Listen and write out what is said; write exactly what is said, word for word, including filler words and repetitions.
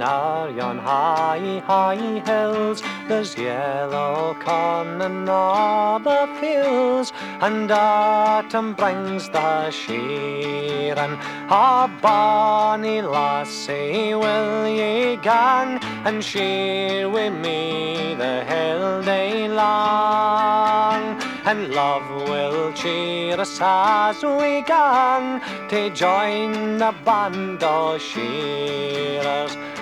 are yon high, high hills. There's yellow corn in all the fields, and autumn brings the shearing. Ah, bonny lassie, will ye gang and shear with me the hill day long? And love will cheer us as we gang to join the band o' shearers.